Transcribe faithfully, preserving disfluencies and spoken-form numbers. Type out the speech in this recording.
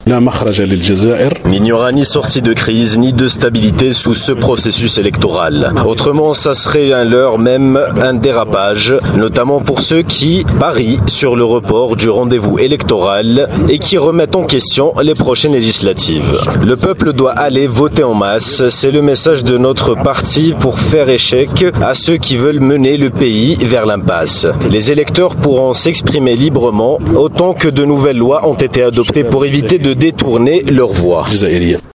Il n'y aura ni sortie de crise, ni de stabilité sous ce processus électoral. Autrement, ça serait un leurre, même un dérapage, notamment pour ceux qui parient sur le report du rendez-vous électoral et qui remettent en question les prochaines législatives. Le peuple doit aller voter en masse, c'est le message de notre parti pour faire échec à ceux qui veulent mener le pays vers l'impasse. Les électeurs pourront s'exprimer librement autant que de nouvelles lois ont été adoptées pour éviter de détourner leur voix.